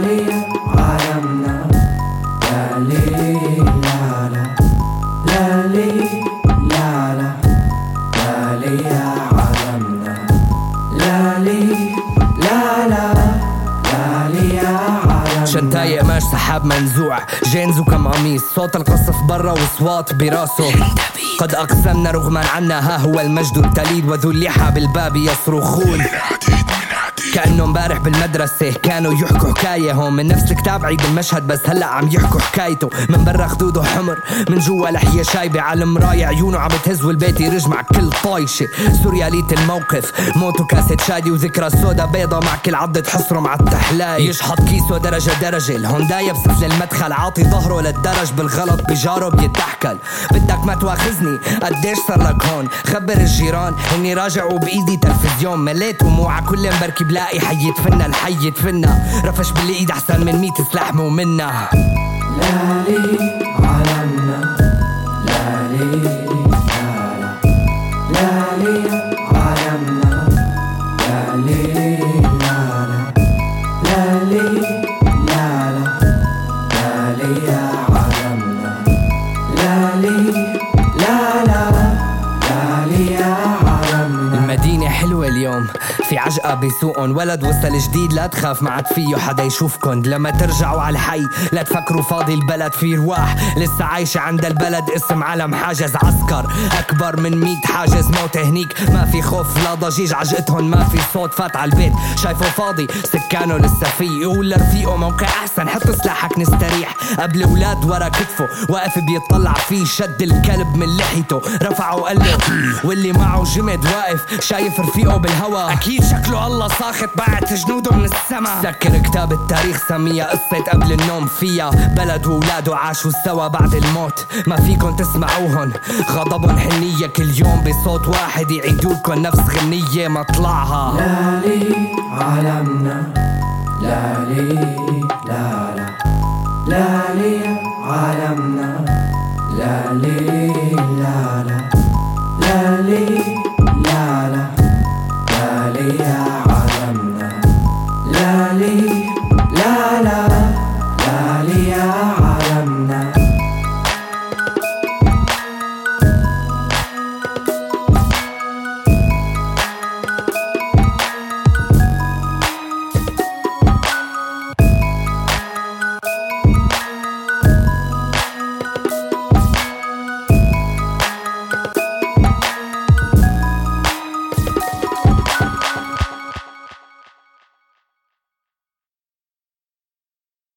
لي عالمنا، لا لي لا لا، لا لي لا لا، لا لي عالمنا، لا لي لا لا، لا لي عالمنا. شنتايق ماش سحاب منزوع، جينز وكم قميص، صوت القصف برا وصوات براسه. قد أقسمنا رغما عنا، ها هو المجد التليد وذو اللحى بالباب يصرخون. كأنه مبارح بالمدرسة كانوا يحكوا حكاية، هون من نفس الكتاب عيد المشهد بس هلأ عم يحكوا حكايته. من برا خدوده حمر، من جوا لحية شايبة، على المراية عيونه عم تهز والبيت يرج مع كل طايشة. سوريالية الموقف، موت وكاسة شادي وذكرى سودا بيضة مع كل عضة حصره مع التحلاي. يشحط كيسه درجة درجة، الهوندايا بسفل المدخل عاطي ظهره للدرج، بالغلط بجاره بيتحكل. بدك ما تواخذني قديش صار لك هون، خبر الجيران اني راجع وبايدي تلفزيون. مليت وموعى كل مبركي بلاقي حي يدفنا، الحي يدفنا، رفش بالايد احسن من 100 سلاح مو منا. لا لي عالمنا، لا لي لا لا، لا لي عالمنا، لا لي لا لا، لا لي لا لا، لا لي عالمنا، لا لي لا لا، لا لي عالمنا. المدينة حلوة اليوم، في عجقة بسوقن، ولد وصل جديد لا تخاف ما عاد فيه حدا يشوفكن. لما ترجعوا على الحي لا تفكروا فاضي البلد، في رواح لسه عايشة عند البلد، اسم علم حاجز عسكر أكبر من 100 حاجز موت هنيك. ما في خوف لا ضجيج عجقتهن، ما في صوت فات على البيت شايفه فاضي سكانه لسه فيه. يقول لرفيقه موقع أحسن حط سلاحك نستريح، قبل ولاد ورا كتفه واقف بيطلع فيه. شد الكلب من لحيته رفعه وقال له، واللي معه جمد واقف شايف رفيقه بالهوا، أكيد شكله الله ساخط بعت جنوده من السما. سكر كتاب التاريخ سميها قصة قبل النوم، فيها بلد وولاده عاشوا سوا بعد الموت. ما فيكن تسمعوهن غضبن حنية، كل يوم بصوت واحد يعيدولكن نفس غنية مطلعها. لا لي عالمنا، لا لي لا لا، لا لي عالمنا، لا لي لا لا، لا لي لا لا، لا لي عالمنا، لا لي لا لا.